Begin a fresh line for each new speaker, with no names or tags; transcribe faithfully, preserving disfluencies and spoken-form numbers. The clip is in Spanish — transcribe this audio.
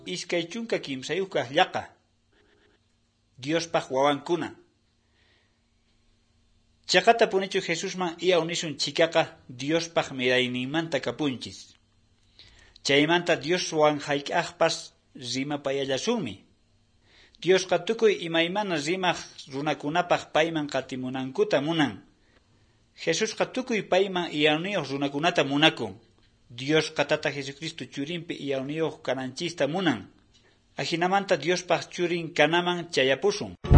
Iskay chunka kimsayuq kaq llaqa. Diospaq wawankuna. Chaqata punichu Jesusman iyaw nisun chikaqa Diospaq mirayninmanta kapunchis. Chaymanta Dioswan hayk'aqpas rimapayallasunmi. Diosqa tukuy imaymana rimaq runakunapaq payman qatimunankuta munan. Jesusqa tukuy payman iyawniyuq runakunata munakun. Diosqa tata Jesucristo churinpi iyawniyuq kananchista munan. Ahinamanta Diospaq churin kanaman chayapusun.